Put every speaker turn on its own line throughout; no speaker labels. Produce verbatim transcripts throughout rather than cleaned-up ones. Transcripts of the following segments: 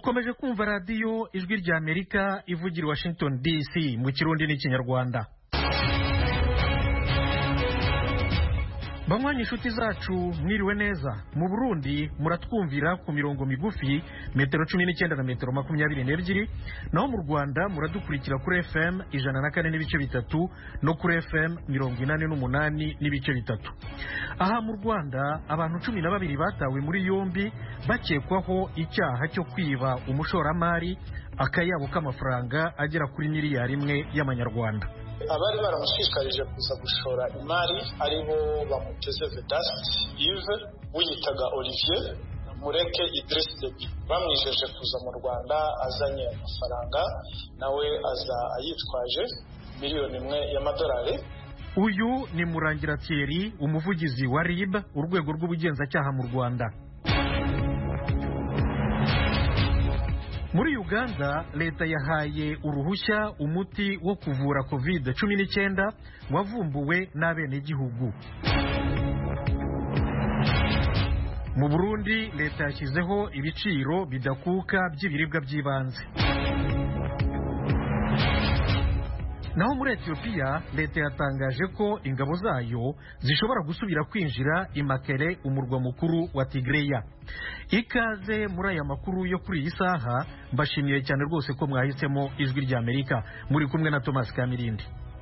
mukomeje kumva radiyo ijwi rya Amerika ivugira Washington D C mu Kirundi n'Ikinyarwanda. Bamwanya inshuti zacu mwiriwe neza. Mu Burundi muratwumvira ku mirongo migufi metero cumi n'icyenda na metero makumyabiri n'ebyiri, naho mu Rwanda muradukurikira kuri F M ijana na kane n'ibice bitatu no kuri F M mirongo inani n'umunani n'ibice bitatu. Aha mu Rwanda abantu cumi na babiri batawe muri yombi bakekwaho icyaha cyo kwiba umushoramari akayabo k'amafaranga agera kuri miliyari imwe y'amanyarwanda.
Abari baramushishikarije kuza gushora imari aribo Bamuteze Vedaste Yves, Wiyitaga Olivier, Mureke Idriss Deby, bamwijeje kuza mu Rwanda azanye amafaranga, nawe aza ayitwaje miliyoni imwe y'amadolari.
Uyu ni Murangira Thierry, umuvugizi wa R I B, urwego rw'ubugenzacyaha mu Rwanda. Muri Uganda leta yahaye uruhushya umuti wo kuvura covid cumi n'icyenda wavumbuwe n'abenegihugu. Mu Burundi leta yashyizeho ibiciro bidakuka by'ibiribwa by'ibanze. Naho muri Ethiopia leta yatangaje ko ingabo zayo zishobora gusubira kwinjira i Mekelle, umurwa mukuru wa Tigreya. Ikaze muri aya makuru yo kuri iyi saha, mbashimiye cyane rwose ko mwahisemo ijwi rya Amerika. Muri kumwe na Thomas Kamirindi.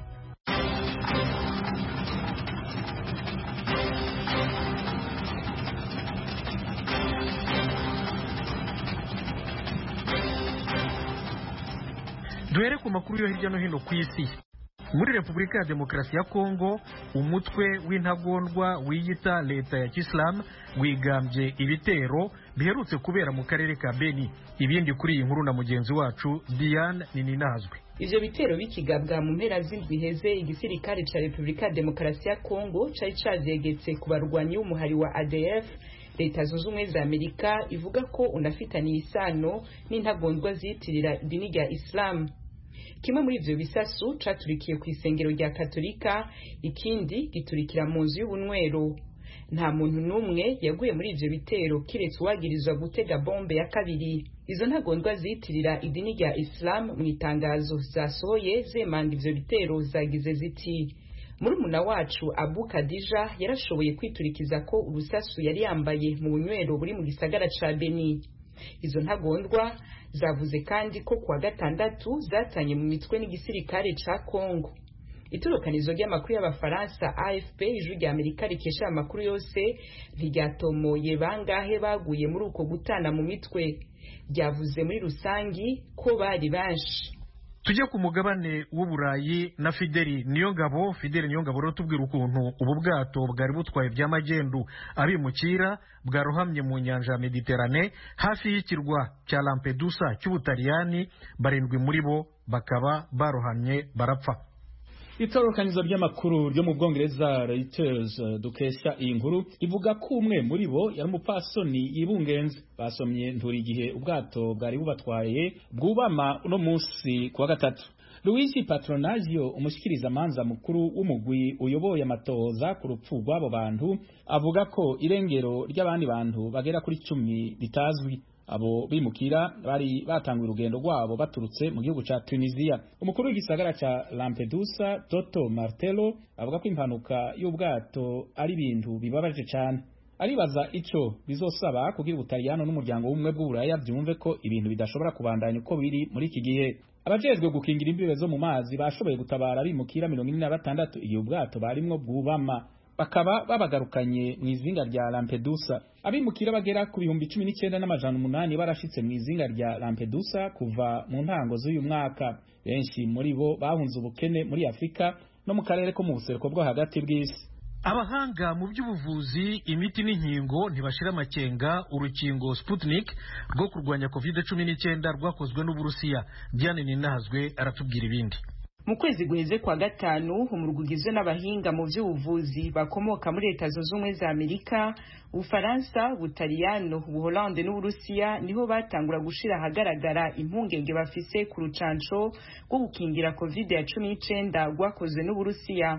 Duhere ku makuru yo hirya no hino ku isi. Muri Repubulika ya Demokarasi ya Kongo, umutwe w'intagondwa wiyita leta ya Islam wigambye ibitero biherutse kubera mu karere ka Beni. Ibindi kuri iyi nkuru na mugenzi wacu Diane Nininazwe.
Ivyo bitero bikigabwa mu mpera z'indwi heze igisirikare ca Repubulika ya Demokarasi ya Kongo cari cavyegetse ku barwanyi b'umuhari wa A D F. Leta zunze ubumwe za Amerika ivuga ko unafitaniye isano n'intagondwa ziyitirira idini rya Islam. Kimwe muri ivyo bisasu caturikiye ku isengero rya Katolika, ikindi giturikira mu nzu y'ubunwero. Nta muntu n'umwe yaguye muri ivyo bitero kiretse uwagirizwa gutega bombe ya kabiri. Izo ntagondwa ziyitirira idini rya Islam mu itangazo zasohoye zemanga ivyo bitero zagize ziti: Murumuna wacu Abu Kadija yarashoboye kwiturikiza ko urusasu yari yambaye mu bunywero buri mu gisagara ca Beni. Izo ntagondwa zavuze kandi ko kuwa gatandatu zatanye mu mitwe n'igisirikare ca Kongo. Iturukanizo ry'amakuru y'Abafaransa A F P ijwi rya Amerika rikesha amakuru yose ntiryatomoye bangahe baguye muri uko gutana mu mitwe. Ryavuze muri rusangi ko bari benshi.
Tujye ku mugabane w'Uburayi na Fideli Niyongabo. Fideli Niyongabo rero tubwira ukuntu ubu bwato bwari butwaye by'amagendu abimukira bwarohamye mu nyanja ya Mediterane hafi y'ikirwa cya Lampedusa cy'Ubutaliyani, barindwi muri bo bakaba barohamye barapfa.
Itorokanizo ry'amakuru ryo mu Bwongereza Reuters dukesha iyi nkuru ivuga ko umwe muri bo yari umupfasoni yibungenze. Basomye nturi igihe ubwato bwari bubatwaye bwubama uno munsi kuwa gatatu. Luigi Patronazio, umushikiriza manza mukuru w'umugwi uyoboye amatohoza ku rupfu rw'abo bantu, avuga ko irengero ry'abandi bantu bagera kuri cumi ritazwi. Abo bimukira bari batangwa urugendo rwabo baturutse mu gihugu ca Tunisia. Umukuru w'igisagara ca Lampedusa, Toto Martello, avuga ko impanuka y'ubwato ari ibintu bibabaje cyane. Aribaza ico bizosaba kugira Ubutaliyano n'umuryango w'umwe bw'Uburaya byumve ko ibintu bidashobora kubandanya uko biri muri iki gihe. Abajejwe gukingira imbibe zo mu mazi bashoboye gutabara bimukira mirongo ine na batandatu igihe ubwato barimwo bwubama, bakaba babagarukanye mu izinga rya Lampedusa. Abimukira bagera ku bihumbi cumi n'icyenda n'amajana umunani barashitse mu izinga rya Lampedusa kuva mu ntango z'uyu mwaka. Benshi muri bo bahunze ubukene muri Afrika no mu karere ko mu buseruko bwo hagati bw'isi.
Abahanga mu by'ubuvuzi, imiti n'inkingo ntibashira amakenga urukingo Sputnik rwo kurwanya covid cumi n'icyenda rwakozwe n'Uburusiya. Diane Ninazwe aratubwira ibindi.
Mu kwezi guheze kwa gatanu, umurwi ugizwe n'abahinga mu by'ubuvuzi bakomoka muri Leta zunze ubumwe za Amerika, Ufaransa, Ubutaliyano, Ubuholande n'Uburusiya niho batangura gushira ahagaragara impungenge bafise ku rucanco rwo gukingira covid cumi n'icyenda rwakozwe n'Uburusiya.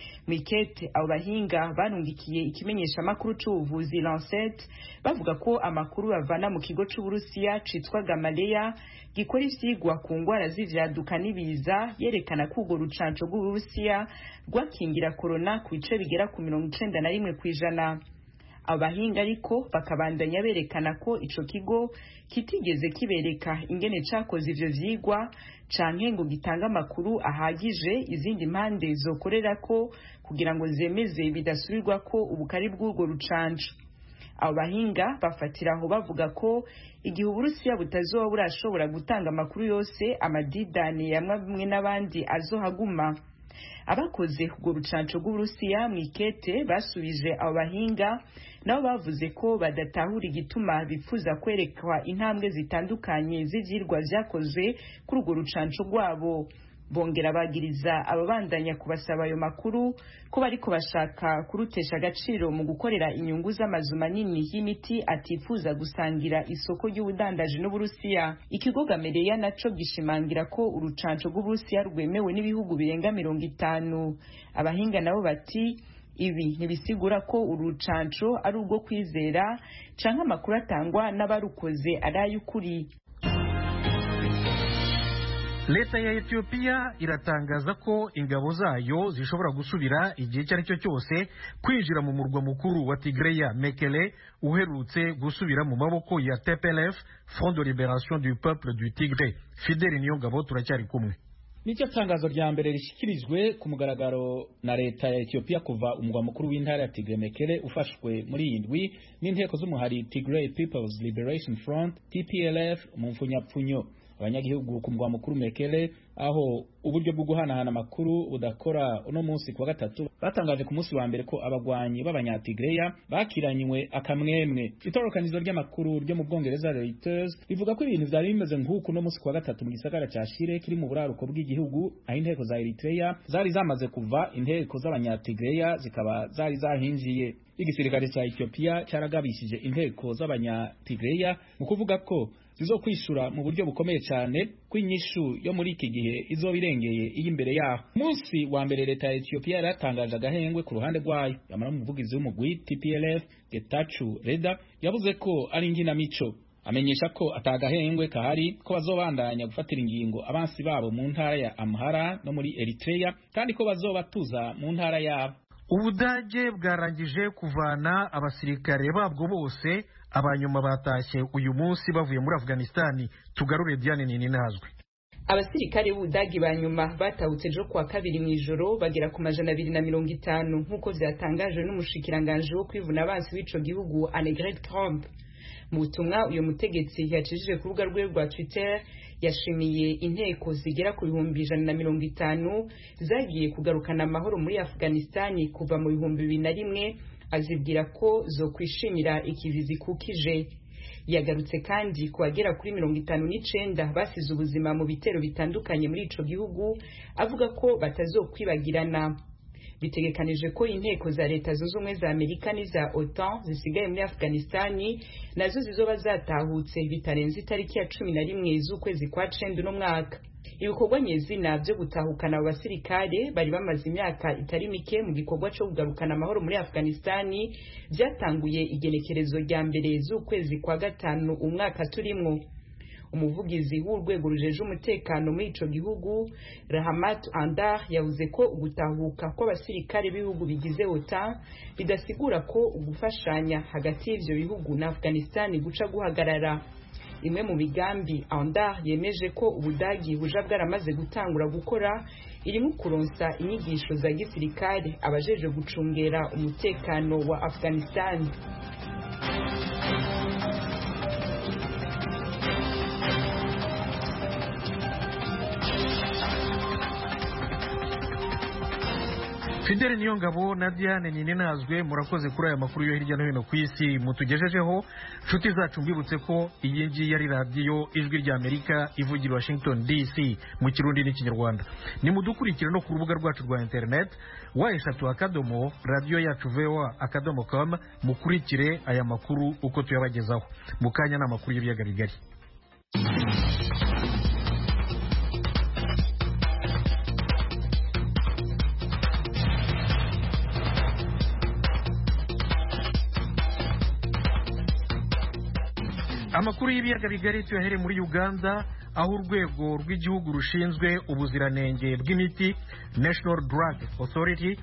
Mwikete abo bahinga barungikiye ikimenyesha makuru c'ubuvuzi Lancet bavuga ko amakuru bavana mu kigo c'Uburusiya citwa Gamaleya gikora ivyigwa ku ngwara z'ivyaduka n'ibiza yerekana ko urwo rucanco rw'Uburusiya rwakingira corona ku bice bigera ku mirongo icenda na rimwe kw'ijana. Abahinga ariko bakabandanya berekana ko ico kigo kitigeze kibereka ingene cakoze ivyo vyigwa canke ngo gitanga amakuru ahagije izindi mpande zokorera ko kugira ngo zemeze bidasubirwa ko ubukari bw'urwo rucanco. Abo bahinga bafatira aho bavuga ko igihe Uburusiya butazoba burashobora gutanga amakuru yose amadidane yamwe bimwe n'abandi azohaguma. Abakoze urwo rucanco rw'Uburusiya Mwikete basubije abo bahinga nabo bavuze ko badatahura igituma bifuza kwerekwa intambwe zitandukanye z'ivyirwa vyakoze kuri urwo rucanco rwabo. Bongera bagiriza ababandanya kubasaba ayo makuru ko bariko bashaka kurutesha agaciro mu gukorera inyungu z'amazu manini y'imiti atifuza gusangira isoko ry'ubudandaji n'Uburusiya. Ikigo Gamaleya naco gishimangira ko urucanco rw'Uburusiya rwemewe n'ibihugu birenga mirongo itanu. Abahinga nabo bati ibi ntibisigura ko urucanco ari ubwo kwizera canke amakuru atangwa n'abarukoze ari ay'ukuri.
Leta ya Ethiopia iratangaza ko ingabo zayo zishobora gusubira igihe cyari cyo cyose kwinjira mu murwa mukuru wa Tigray Mekele uherutse gusubira mu maboko ya T P L F Front de Libération du Peuple du Tigray. Fidel Niyongabo turacyari kumwe.
Nicyo tangazo rya mbere rishikirijwe ku mugaragaro na leta ya Ethiopia kuva umugwa mukuru w'intara ya Tigray Mekele ufashwe muri indwi n'inteko z'umuhari Tigray People's Liberation Front T P L F mu mfunyapfunyo. Abanyagihugu ku mugwa mukuru Mekele aho uburyo bwo guhanahana amakuru budakora uno munsi kwa gatatu batangaje ku munsi wa mbere ko abagwanyi b'abanyatigreya bakiranywe akamwemwe. Itorokanizo ry'amakuru ryo mu Bwongereza Reuters rivuga ko ibintu vyari bimeze nk'uko no munsi kwa gatatu mu gisagara ca Shire kiri mu buraruko bw'igihugu aho inteko za Eritrea zari zamaze kuva, inteko z'abanyatigreya zikaba zari zahinjiye. Igisirikare ca Ethiopia caragabishije inteko z'abanyatigreya mu kuvuga ko zizo kwishura mu buryo bukomeye cyane kwinyishu yo muri iki gihe izo birengeye iyi imbere yaho. Munsi wa mbere leta ya Ethiopia yaratangaje agahengwe ku ruhande rwayo. Yamara umuvugizi w'umugwi T P L F Getachew Reda yavuze ko ari inginamico, amenyesha ko atagahengwe kahari ko bazobandanya gufatira ingingo abansi babo mu ntara ya Amhara no muri Eritrea kandi ko bazobatuza mu ntara yabo.
Ubudage bwarangije kuvana abasirikare babwo bose, abanyuma batashye uyu munsi bavuye muri Afghanistan. Tugarure Diane Nininazwe.
Abasirikare b'Ubudagi banyuma batahutse ejo kwa kabiri mwijoro bagera ku majana abiri na mirongo itanu nk'uko vyatangajwe n'umushikiranganje wo kwivuna abansi w'ico gihugu Annegret Kramp. Mu butumwa uyo mutegetsi yacishije ku rubuga rwe rwa Twitter yashimiye inteko zigera ku bihumbi ijana na mirongo itanu zagiye kugarukana amahoro muri Afghanistan kuva mu bihumbi bibiri na rimwe, azibwira ko zo kwishimira ikivizi kukije. Yagarutse kandi ku bagera kuri mirongo itanu n'icenda basize ubuzima mu bitero bitandukanye muri ico gihugu, avuga ko batazokwibagirana. Bitegekanije ko inteko za leta zunze ubumwe za Amerika n'iza OTAN zisigaye muri Afghanistan nazo zizoba zatahutse bitarenze itariki ya cumi na rimwe z'ukwezi kwa cenda uno mwaka. Ibikorwa nyezina byo gutahukana abo basirikare bari bamaze imyaka itari mike mu gikorwa cyo kugarukana amahoro muri Afghanistan byatanguye igenekerezo rya mbere z'ukwezi kwa gatanu umwaka turimwo. Umuvugizi w'urwego rujeje umutekano muri ico gihugu Rahmat Andar yavuze ko ugutahuka kw'abasirikare b'ibihugu bigize OTAN bidasigura ko ugufashanya hagati y'ivyo bihugu na Afghanistan guca guhagarara. Imwe mu bigambi Andar yemeje ko Ubudagi buja bwaramaze gutangura gukora irimo kuronsa inyigisho za gisirikare abajeje gucungera umutekano wa Afghanistan.
Fidel Niyongabo na Diane Nininazwe murakoze kuri aya makuru yo hirya no hino ku isi mutugejejeho. Nshuti zacu mbibutse ko iyi ngiyi yari radiyo Ijwi rya Amerika ivugira Washington D C mu Kirundi n'Ikinyarwanda. Nimudukurikire no ku rubuga rwacu rwa internet wa eshatu akadomo radio yacu voa akadomo com mukurikire aya makuru uko tuyabagezaho. Mukanya n'amakuru y'ibiyaga bigari. amakuru y'ibiyaga bigari tuyahere muri Uganda aho urwego rw'igihugu rushinzwe ubuziranenge bw'imiti National Drug Authority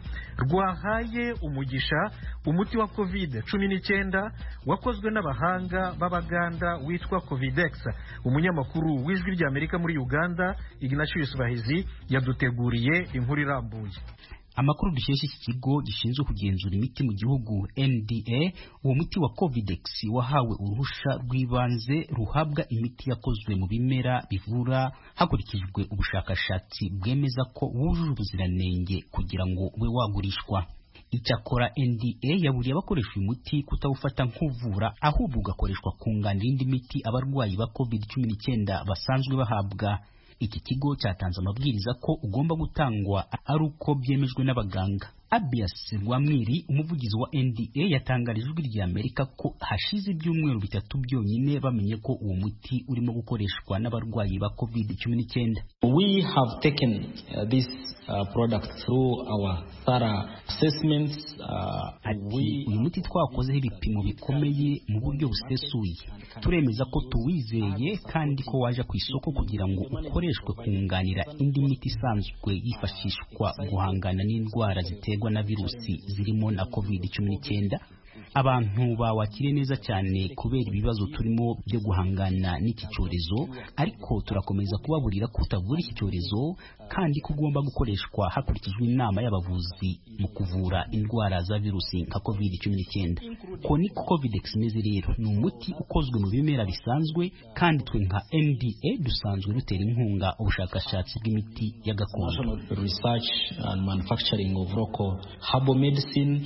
rwahaye umugisha umuti wa covid cumi n'icyenda wakozwe n'abahanga b'Abaganda witwa Covidex. Umunyamakuru w'ijwi ry'Amerika muri Uganda Ignatius Bahizi yaduteguriye inkuru irambuye.
Amakuru dukesha iki kigo gishinzwe kugenzura imiti mu gihugu N D A, uwo muti wa Covidex wahawe uruhusha rw'ibanze ruhabwa imiti yakozwe mu bimera bivura hakurikijwe ubushakashatsi bwemeza ko wujuje ubuziranenge kugira ngo ube wagurishwa. Icyakora N D A yaburiye abakoresha uyu muti kutawufata nk'uvura ahubwo ugakoreshwa kunganira indi miti abarwayi ba covid cumi n'icyenda basanzwe bahabwa. Iki kigo cyatanze amabwiriza ko ugomba gutangwa ari uko byemejwe n'abaganga. Abias Rwamwiri, umuvugizi wa N D A, yatangarije ijwi ry'Amerika ko hashize ibyumweru bitatu byonyine bamenye ko uwo muti urimo gukoreshwa n'abarwayi ba covid cumi n'icyenda.
We have taken uh, this uh, product through our thorough assessments. Uh,
Ati uyu muti twakozeho ibipimo bikomeye mu buryo busesuye. Turemeza ko tuwizeye kandi ko waje ku isoko kugira ngo ukoreshwe kunganira indi miti isanzwe yifashishwa guhangana n'indwara ziterwa na virusi zirimo na covid cumi n'icyenda. Abantu bawakire neza cyane kubera ibibazo turimo byo guhangana n'iki cyorezo, ariko turakomeza kubaburira ko utavura iki cyorezo kandi kugomba gukoreshwa hakurikijwe inama y'abavuzi mu kuvura indwara za virusi nka covid cumi n'icyenda. Ko ni Covidex imeze rero, ni umuti ukozwe mu bimera bisanzwe kandi twe nka N D A dusanzwe rutera inkunga ubushakashatsi bw'imiti ya gakondo.
Research and manufacturing of local herbal medicine.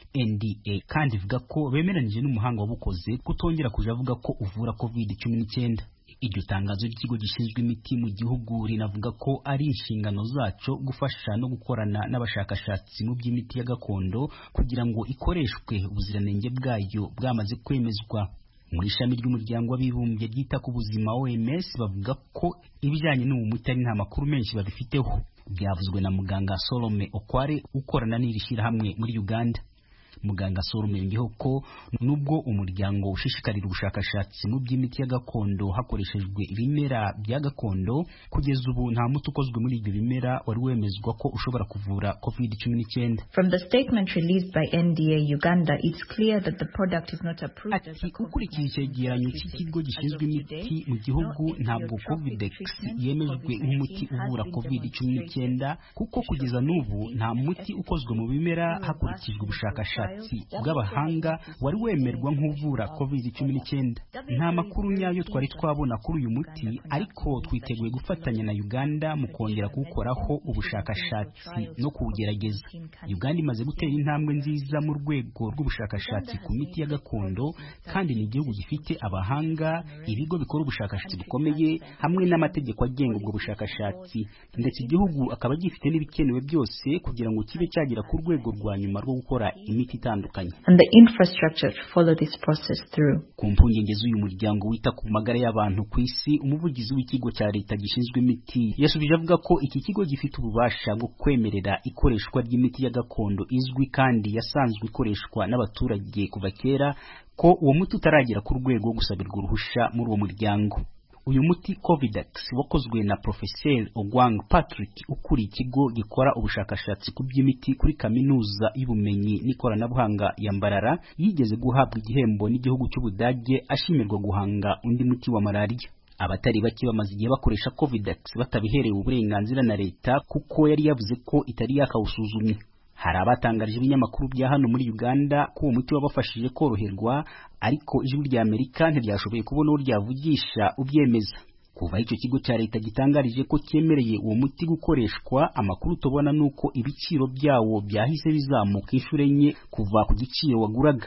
N D A kandi ivuga ko bemeranije n'umuhanga wabukoze kutongera kuja avuga ko uvura covid cumi n'icyenda. Iryo tangazo ry'ikigo gishinzwe imiti mu gihugu rinavuga ko ari inshingano zaco gufasha no gukorana n'abashakashatsi mu by'imiti ya gakondo kugira ngo ikoreshwe ubuziranenge bwayo bwamaze kwemezwa. Muri ishami ry'umuryango w'abibumbye ryita ku buzima O M S bavuga ko ibijyanye n'uwo muti ari nta makuru menshi babifiteho. Byavuzwe na muganga Solome Okware ukorana n'iri shyirahamwe muri Uganda. Muganga Solome yongeyeho ko nubwo umuryango ushishikarira ubushakashatsi mu by'imiti ya gakondo hakoreshejwe ibimera bya gakondo, kugeza ubu nta muti ukozwe muri ibyo bimera wari wemezwa ko ushobora kuvura covid cumi n'icyenda.
From the statement released by N D A Uganda, it's clear that the product is not approved.
Ati ukurikije icyegeranyo cy'ikigo gishinzwe imiti mu gihugu, ntabwo Covidex yemejwe nk'umuti uvura covid cumi n'icyenda kuko kugeza n'ubu nta muti ukozwe mu bimera hakurikijwe ubushakashatsi bw'abahanga wari wemerwa nk'uvura covid cumi n'icyenda. Nta makuru nyayo twari twabona kuri uyu muti, ariko twiteguye gufatanya na Uganda mu kongera kuwukoraho ubushakashatsi no kuwugerageza. Uganda imaze gutera intambwe nziza mu rwego rw'ubushakashatsi ku miti ya gakondo, kandi ni igihugu gifite abahanga, ibigo bikora ubushakashatsi bukomeye hamwe n'amategeko agenga ubwo bushakashatsi, ndetse igihugu akaba gifite n'ibikenewe byose kugira ngo kibe cyagera ku rwego rwa nyuma rwo gukora imiti itandukanye.
And the infrastructure to follow this process through.
Ku mpungenge z'uyu muryango wita ku magara y'abantu ku isi, umuvugizi w'ikigo cya leta gishinzwe imiti yasubije avuga ko iki kigo gifite ububasha bwo kwemerera ikoreshwa ry'imiti ya gakondo izwi kandi yasanzwe ikoreshwa n'abaturage kuva kera, ko uwo muti utaragera ku rwego gusabirwa uruhusha muri uwo muryango. Uyu muti Covidex wakozwe na Professor Ogwang Patrick ukuri ikigo gikora ubushakashatsi ku by'imiti kuri kaminuza y'ubumenyi n'ikoranabuhanga ya Mbarara, yigeze guhabwa igihembo n'igihugu cy'Ubudage ashimirwa guhanga undi muti wa malaria. Abatari bake bamaze igihe bakoresha Covidex batabiherewe uburenganzira na leta kuko yari yavuze ko itari yakawusuzumye. Hari abatangarije ibinyamakuru bya hano muri Uganda ko uwo muti wabafashije koroherwa, ariko ijwi ry'Amerika ntiryashoboye kubona uwo ryavugisha ubyemeza. Kuva icyo kigo cya leta gitangarije ko cyemereye uwo muti gukoreshwa, amakuru tubona nuko ibiciro byawo byahise bizamuka inshuro enye kuva ku giciro waguraga.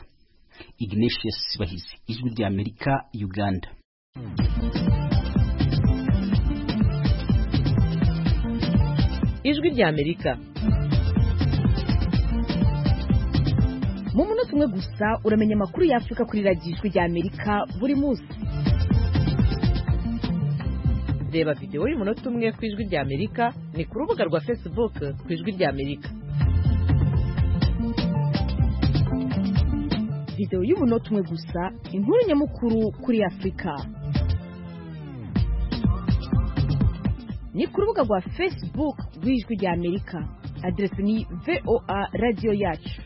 Ignatius Bahizi, ijwi ry'Amerika, Uganda.
Ijwi ry'Amerika. Mu munota umwe gusa uramenya amakuru y'Afrika kuri radiyo Ijwi ry'Amerika buri munsi. Reba video y'umunota umwe ku Ijwi ry'Amerika ni ku rubuga rwa Facebook ku Ijwi ry'Amerika. videwo y'umunota umwe gusa inkuru nyamukuru kuri Afrika. Ni ku rubuga rwa Facebook rw'Ijwi rya Amerika. Adresi ni V O A Radio Yacu.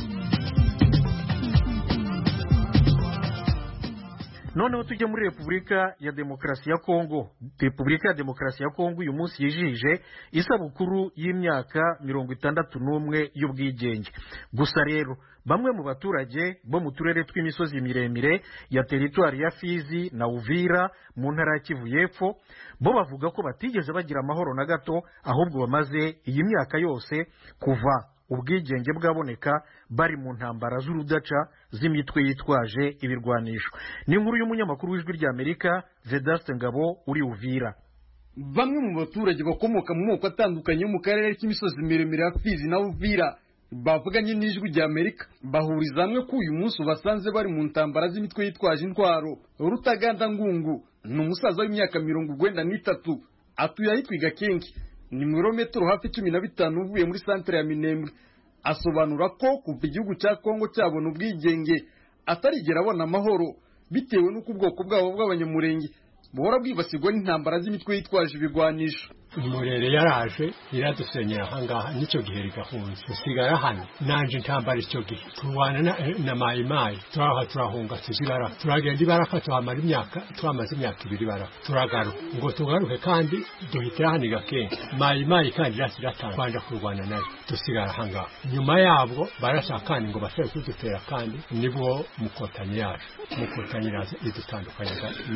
Noneho tujye muri Repubulika ya Demokarasi ya Kongo. Repubulika ya Demokarasi ya Kongo uyu munsi yijije isabukuru y'imyaka mirongo itandatu n'umwe y'ubwigenge. Gusa rero bamwe mu baturage bo mu turere tw'imisozi miremire ya teritwari ya Fizi na Uvira mu ntara ya Kivu y'Epfo bo bavuga ko batigeze bagira amahoro na gato, ahubwo bamaze iyi myaka yose kuva ubwigenge bwaboneka bari mu ntambara z'urudaca z'imitwe yitwaje ibirwanisho. Ni inkuru y'umunyamakuru w'Ijwi rya Amerika Vedaste Ngabo uri Uvira.
Bamwe mu baturage bakomoka mu moko atandukanye mu karere k'imisozi miremire ya Fizi na Uvira bavuganye n'Ijwi rya Amerika bahuriza hamwe ko uyu munsi basanze bari mu ntambara z'imitwe yitwaje intwaro. Rutaganda Ngungu ni umusaza w'imyaka mirongo urwenda n'itatu atuye ahitwa Gakenke, ni mirometero hafi cumi na bitanu uvuye muri santere ya Minembwe. Asobanura ko kuva igihugu cya Kongo cyabona ubwigenge atarigera abona amahoro bitewe n'uko ubwoko bwabo bw'abanyamurenge buhora bwibasirwa n'intambara z'imitwe yitwaje ibigwanisho.
Umurere yaraje iradusenyera ahangaha nicyo gihe rigahunze usigara hano nanje intambara icyo gihe turwana na, na mayimayi turaha turahunga tusigara turagenda ibaraka tuhamara imyaka twamaze imyaka ibiri baraka turagaruka ngo tugaruke kandi duhitira hano Gakenke mayimayi kandi rasiratanga kwanja kurwana nayo tusigara ahangaha. Nyuma yabwo barashakana ngo bashaka kudutera kandi nibwo mukotanye yaje mukotanye yaje idutandukanye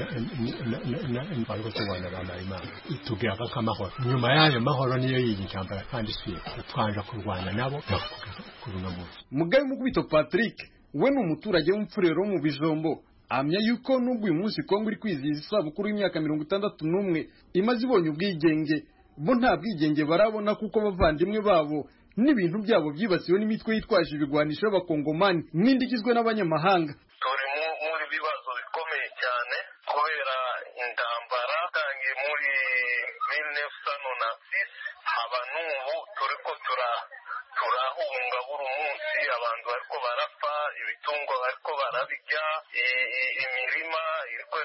na bariko turwana na mayimayi tugira kama nyuma yayo mahoro niyo y'intambara kandi siye twanja kurwana nabo kuruna mu
Mugabe Mukubito Patrick we ni umuturage w'umfurero mu Bijombo amya yuko nubwo uyu munsi Kongo iri kwizihiza isabukuru y'imyaka mirongo itandatu n'umwe imaze ibonye ubwigenge bo nta bwigenge barabona kuko bavandimwe babo n'ibintu byabo byibasiwe n'imitwe yitwaje ibigwanisho y'abakongomani n'indi igizwe n'abanyamahanga.
Turi muri bibazo bikomeye cyane kubera intambara tangiye muri mille neuf cent quatre-vingt-six haba n'ubu turiko tura turahunga buri munsi abantu bariko barapfa ibitungwa bariko barabirya imirima iriko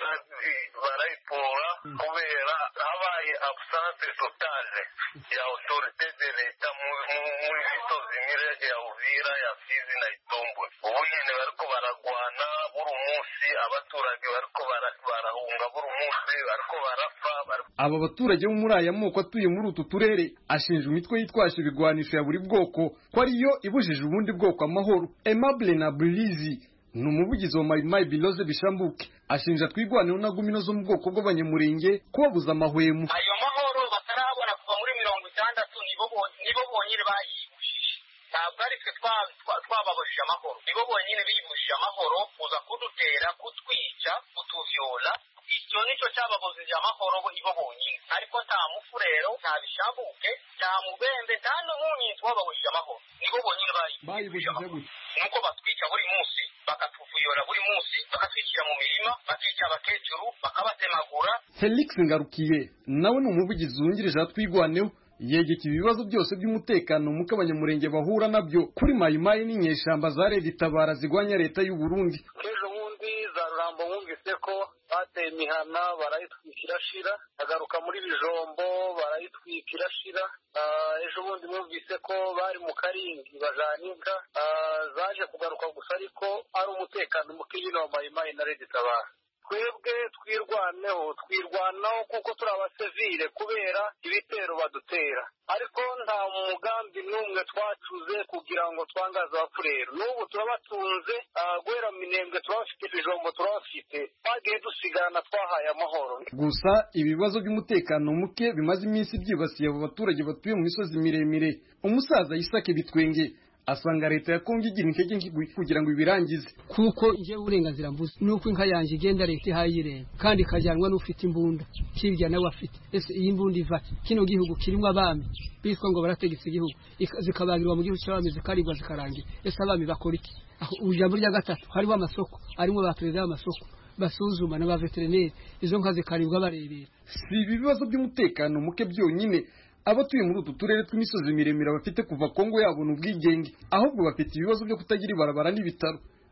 barayipora kubera habaye absence totale ya autorité de l'État muri misozi mirege ya Uvira ya Fizi na Itombwe. Ubu nyene bariko baragwana buri munsi abaturage bariko barahunga buri munsi bariko barapfa.
Aba baturage bo muri aya moko atuye muri utu turere ashinja imitwe yitwaje ibigwanisho ya buri bwoko ko ariyo ibujije ubundi bwoko amahoro. Aimable na Bulizi ni umuvugizi wa Mayimayi Biloze Bishambuke ashinja twigwaneho na gumino zo mu bwoko bw'abanyamurenge kubabuza amahwemo.
Ayo mahoro batarabona kuva muri mirongo itandatu nibo nibo bonyine bayibujije, ntabwo ari twe twababujije amahoro, nibo bonyine biyibujije amahoro kuza kudutera kutwica kutuvyola. Icyo nicyo cyababujije amahoro bo nibo bonyine, ariko nta mufurero nta Bishambuke nta Mubembe nta n'umuntu twababujije amahoro, nibo bonyine bayibujije amahoro. Nuko batwica buri munsi bakatuvuyora buri munsi bakatwikira mu mirima bakica abakecuru bakabatemagura.
Felix Ngarukiye nawe ni umuvugizi wungirije atwigwaneho yegeka ibibazo byose by'umutekano muko abanyamurenge bahura nabyo kuri Mayimayi n'inyeshamba za Red Tabara zigwanya leta y'u Burundi.
Ejo bundi za Rurambo bumvise ko bateye imihana barayitwikira shira, agaruka muri Bijombo barayitwikira shira. Ejo bundi bumvise ko bari mu Karingi bajanika, zaje kugaruka gusa ariko ari umutekano muke nyine wa Mayimayi na Red Tabara. Twebwe twirwaneho twirwanaho kuko turi abasivile kubera ibitero badutera, ariko nta mugambi n'umwe twacuze kugira ngo twangaze abafurero. N'ubu turabatunze guhera Minembwe turabafite, Bijombo turabafite, twagiye dusigarana twahaye amahoro.
Gusa ibibazo by'umutekano muke bimaze iminsi byibasiye abo baturage batuye mu misozi miremire. Umusaza Isake Bitwenge asanga leta ya Kongo igira intege nke kugira ngo ibirangize
kuko nje uburenganzira mvuze nuko inka yanje igenda leta ihayireba kandi kajyanwa n'ufite imbunda kibya nawe afite. Ese iyi mbunda iva kino gihugu kirimo abami bitwa ngo barategetse igihugu zikabagirwa mu gihugu cy'abami zikaribwa zikarangira. Ese abami bakora iki? Aho ujambo rya gatatu hariho amasoko arimo baperezida y'amasoko basuzuma na ba veterineri izo nka zikaribwa barebera.
Si ibibazo by'umutekano muke byonyine abatuye muri utu turere tw'imisozi miremire bafite kuva Kongo yabona ubwigenge, ahubwo bafite ibibazo byo kutagira ibarabara n'ibitaro.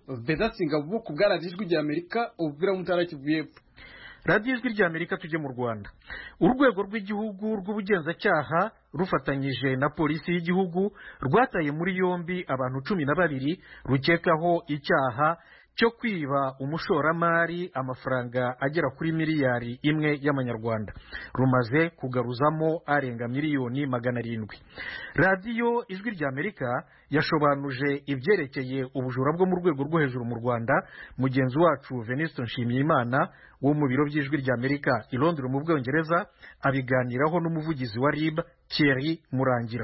Vedaste Ngabo ku bwaradiyo ijwi rya Amerika Uvira mu ntara Kivu y'Epfo.
radiyo ijwi rya Amerika tujye mu Rwanda. Urwego rw'igihugu rw'ubugenzacyaha rufatanyije na polisi y'igihugu rwataye muri yombi abantu cumi na babiri rukekaho icyaha cyo kwiba umushoramari amafaranga agera kuri miliyari imwe y'amanyarwanda. Rumaze kugaruzamo arenga miliyoni magana arindwi. Radiyo ijwi rya Amerika yashobanuje ibyerekeye ubujura bwo mu rwego rwo hejuru mu Rwanda. Mugenzi wacu Venuste Nshimiyimana wo mu biro by'ijwi rya Amerika i Londres mu Bwongereza abiganiraho n'umuvugizi wa R I B Thierry Murangira.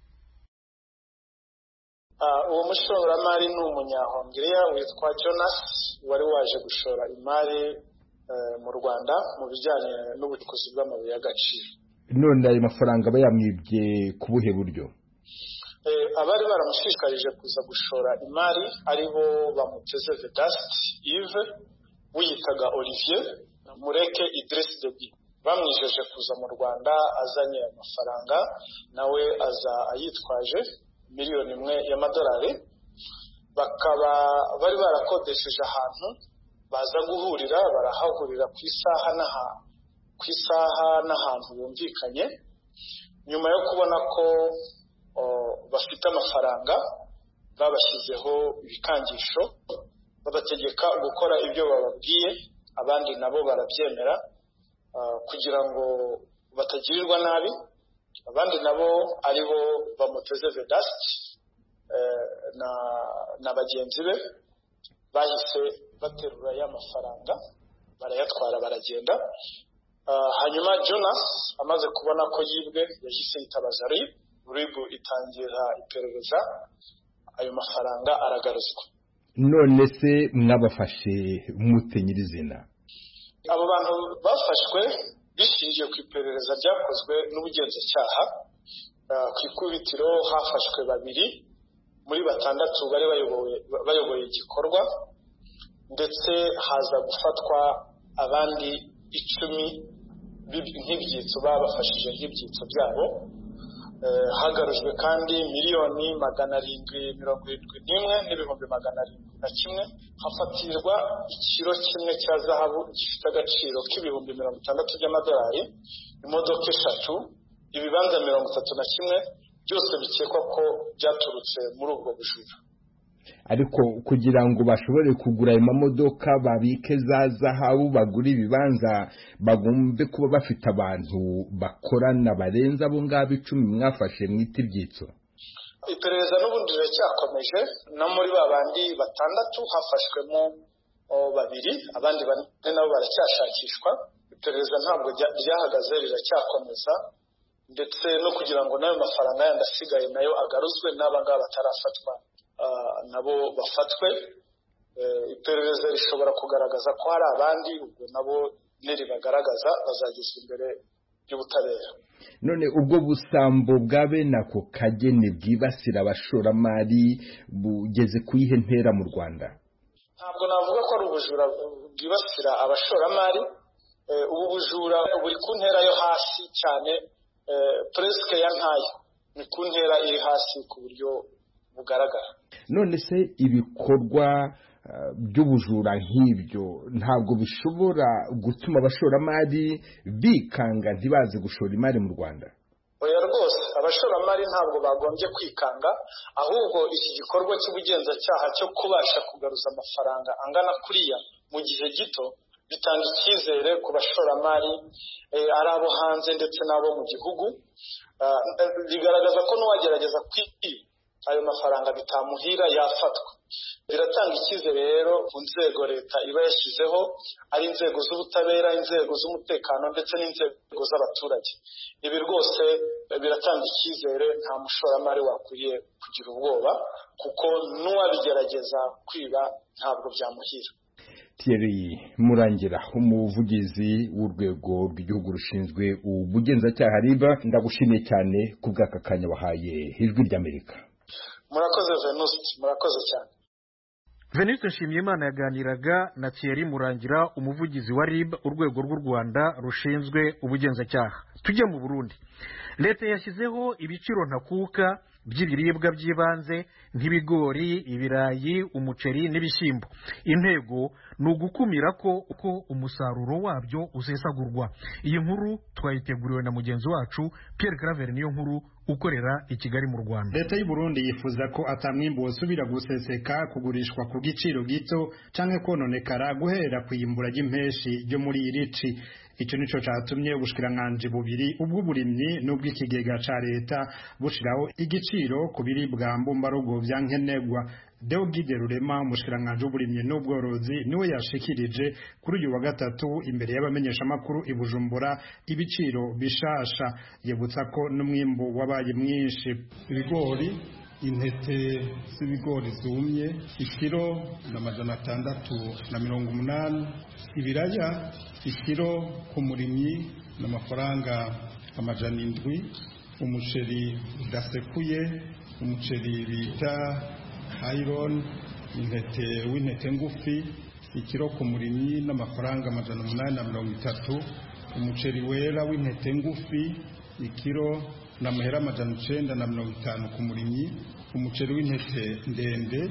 uwo mushoramari ni umunyahongiriya witwa Jonas wari waje gushora imari mu Rwanda mu bijyanye n'ubucukuzi bw'amabuye y'agaciro.
None ayo mafaranga bayamwibye ku buhe buryo?
Abari baramushishikarije kuza gushora imari aribo bamuteze Vedaste Yves wiyitaga Olivier Mureke Idriss Deby bamwijeje kuza mu Rwanda azanye amafaranga nawe aza ayitwaje miliyoni imwe y'amadolari. Bakaba bari barakodesheje ahantu baza guhurira barahahurira ku isaha n'aha ku isaha n'ahantu bumvikanye. Nyuma yo kubona ko bafite amafaranga babashyizeho ibikangisho babategeka gukora ibyo bababwiye, abandi nabo barabyemera kugira ngo batagirirwa nabi. Abandi nabo aribo bamuteze Vedaste na na bagenzi be bahise baterura ya mafaranga barayatwara baragenda. Hanyuma Jonas amaze kubona ko yibwe yahise yitabaza R I B. R I B itangira iperereza, ayo mafaranga aragaruzwa.
None se mwabafashe mute nyirizina?
Abo bantu bafashwe bishingiye ku iperereza ryakozwe n'ubugenzacyaha. Ku ikubitiro hafashwe babiri muri batandatu bari bayoboye bayoboye igikorwa, ndetse haza gufatwa abandi icumi nk'ibyitso babafashije nk'ibyitso byabo. Hagarujwe kandi miliyoni magana arindwi mirongo irindwi n'imwe n'ibihumbi magana arindwi na kimwe. Hafatirwa ikiro kimwe cya zahabu gifite agaciro k'ibihumbi mirongo itandatu by'amadolari, imodoka eshatu, ibibanza mirongo itatu na kimwe, byose bikekwa ko byaturutse muri ubwo bujura.
Ariko kugira ngo bashobore kugura ayo mamodoka babike za zahabu bagura ibibanza bagombe kuba bafite abantu bakorana barenze abo ngabo icumi mwafashe mwita ibyitso.
Iperereza n'ubundi riracyakomeje, no muri babandi batandatu hafashwemo babiri, abandi bane nabo baracyashakishwa. Iperereza ntabwo ryahagaze, riracyakomeza, ndetse no kugira ngo nayo mafaranga yandi asigaye nayo agaruzwe n'abangaba batarafatwa nabo bafatwe. Iperereza rishobora kugaragaza ko hari abandi, ubwo nabo niribagaragaza bazagezwa imbere y'ubutabera.
None ubwo busambo bwa bene ako kageni bwibasira abashoramari bugeze ku ihe ntera mu Rwanda?
Ntabwo navuga ko ari ubujura bwibasira abashoramari. Ubu bujura buri ku ntera yo hasi cyane, presque ya ntayo, ni ku ntera iri hasi ku buryo bugaragara.
None se ibikorwa by'ubujura nk'ibyo ntabwo bishobora gutuma abashoramari bikanga ntibaze gushora imari mu Rwanda?
Oya rwose, abashoramari ntabwo bagombye kwikanga, ahubwo iki gikorwa cy'ubugenzacyaha cyo kubasha kugaruza amafaranga angana kuriya mu gihe gito bitanga icyizere ku bashoramari ari abo hanze ndetse n'abo mu gihugu. Bigaragaza ko n'uwagerageza kwiba ayo mafaranga bitamuhira yafatwa. Biratanga icyizere rero ku nzego leta iba yashyizeho, ari inzego z'ubutabera, inzego z'umutekano ndetse n'inzego z'abaturage. Ibi rwose biratanga icyizere, nta mushoramari wakwiriye kugira ubwoba, kuko n'uwabigerageza kwiba ntabwo byamuhira.
Thierry Murangira, umuvugizi w'urwego rw'igihugu rushinzwe ubugenzacyaha R I B, ndagushimiye cyane ku bw'aka kanya wahaye ijwi ry'Amerika.
Murakoze Venuste, murakoze cyane.
Venuste Nshimiyimana yaganiraga na Thierry Murangira, umuvugizi wa R I B, urwego rw'u Rwanda rushinzwe ubugenzacyaha. Tujye mu Burundi. Leta yashyizeho ibiciro ntakuka by'ibiribwa by'ibanze nk'ibigori, ibirayi, umuceri n'ibishyimbo. Intego ni ugukumira ko uko umusaruro wabyo usesagurwa. Iyi nkuru twayiteguriwe na mugenzi wacu Pierre Claver niyo nkuru ukorera i Kigali mu Rwanda.
Leta y'u Burundi yifuza ko atamwimbo usubira guseseka, kugurishwa ku giciro gito canke kononekara guhera kwiyimbura ry'impeshi ryo muri irici. Icyo nico catumye ubushikiranganje bubiri ubw'uburimyi n'ubw'ikigega ca leta bushiraho igiciro ku biribwa mbumbarugo vya nkenerwa. Deogide Rurema, umushikiranganje w'uburimyi n'ubworozi, niwe yashikirije kuri uyu wa gatatu imbere y'abamenyeshamakuru i Bujumbura ibiciro bishasha. Yibutsa ko n'umwimbo wabaye mwinshi.
Ibigori, intete z'ibigori zumye ikiro na majana atandatu na mirongo umunani, ibiraya ikiro ku murimyi n'amafaranga amajana indwi, umuceri udasekuye, umuceri bita iron, intete w'intete ngufi ikiro ku murimyi n'amafaranga amajana umunani na mirongo itatu, umuceri wera w'intete ngufi ikiro na mahera amajana icenda na mirongo itanu ku murimyi, umuceri w'intete ndende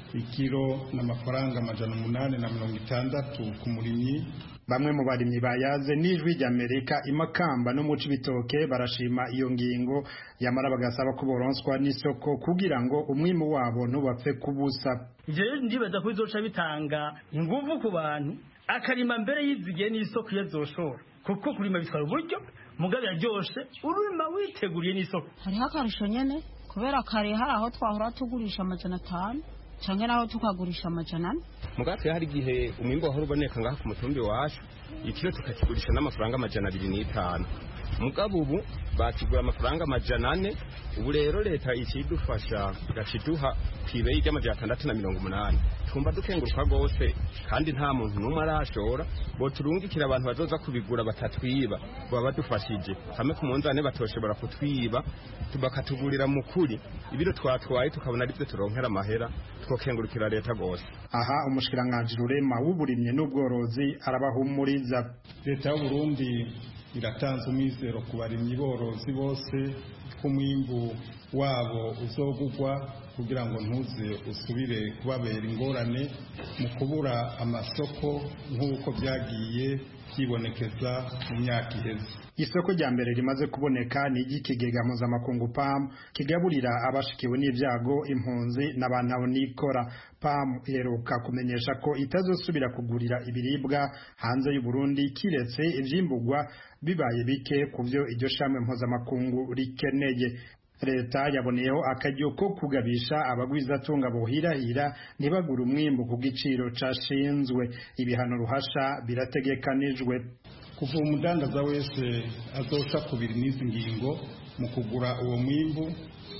ikiro n'amafaranga amajana umunani na mirongo itandatu ku murimyi.
Bamwe mu barimyi bayaze n'ijwi ry'Amerika imakamba no mu Cibitoke barashima iyo ngingo, yamara bagasaba ko boronswa n'isoko kugira ngo umwimo wabo ntubapfe kubusa.
Je ndibaza ko izoca bitanga inguvu ku bantu akarima mbere yizigiye n'isoko yazoshora, kuko kurima bitwara uburyo mugabe yaryoshe urima witeguriye n'isoko.
Hariho akarusho nyene kubera kare hari aho twahora tugurisha amajana atanu canke naho tukagurisha amajana ane.
Mugatwe hari gihe umwimbo wahora uboneka ngaha ku mutumbi wacu ikiro tukakigurisha n'amafaranga amajana abiri n'itanu, mugabo ubu bakigura amafaranga amajana ane. Ubu rero leta ikidufasha igaciduha kwibe y'amajana atandatu na mirongo umunani. Tumba dukenguruka gose kandi nta muntu numwe arashora, bo turungikira abantu bazoza kubigura batatwiba, baba badufashije hamwe ku munzane batoshobora kutwiba tubakatugurira mukuri ibiro twatwaye tukabona ari byo turonkera amahera, twokengurukira leta gose.
Aha umushikiranganje Rurema w'uburimye n'ubworozi arabahumuriza.
Leta y'u Burundi iratanze umwizero ku barimyi borozi bose ko umwimbu wabo uzogugwa kugira ngo ntuze usubire kubabera ingorane mu kubura amasoko nk'uko byagiye kibonekeza mu myaka iheze.
Isoko rya mbere rimaze kuboneka ni igikigega mpuzamakungu P A M kigaburira abashikiwe n'ibyago, impunzi n'abantu nikora. P A M iheruka kumenyesha ko itazosubira kugurira ibiribwa hanze y'u Burundi kiretse ivyimburwa bibaye bike kuvyo iryo shame mpuzamakungu rikeneye. Leta yaboneyeho akaryo ko kugabisha abagwizatunga bohirahira ntibagura umwimbu ku giciro cashinzwe. Ibihano ruhasha birategekanijwe.
Kuva umudandaza wese azoca kubiri n'izi ngingo mu kugura uwo mwimbu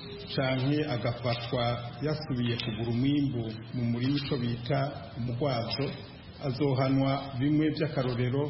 canke agafatwa yasubiye kugura umwimbu mu murima ico bita umugwazo, azohanwa bimwe by'akarorero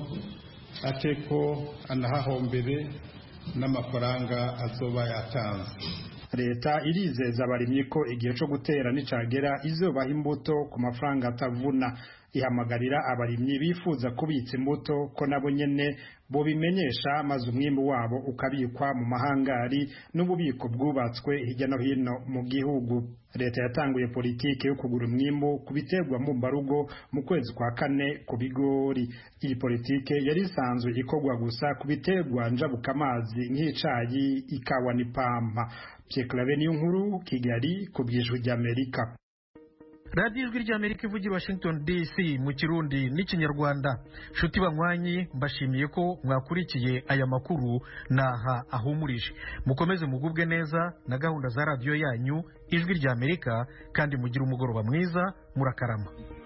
ateko anahahombere n'amafaranga azoba yatanze.
Leta irizeza abarimyi ko igihe cyo gutera nicagera izobaha imbuto ku mafaranga atavuna. Ihamagarira abarimyi bifuza kubitsa imbuto ko nabo nyene bo bimenyesha maze umwimbu wabo ukabikwa mu mahangari n'ububiko bwubatswe hirya no hino mu gihugu. Leta yatanguye politike yo kugura umwimbu ku biterwa mbumbarugo mu kwezi kwa kane ku bigori. Iyi politike yari isanzwe ikorwa gusa ku biterwa njabukamazi nk'icayi, ikawa n'ipampa. Pierre Claver niyo nkuru, Kigali, ku bw'ijwi ry'Amerika.
Radio Ijwi ry'Amerika ivugira Washington D C mu Kirundi n'Ikinyarwanda. Shuti banywanyi, mbashimiye ko mwakurikiye aya makuru naha ahumurije. Mukomeze mugubwe neza na gahunda za radio yanyu Ijwi ry'Amerika kandi mugira umugoroba mwiza, murakarama.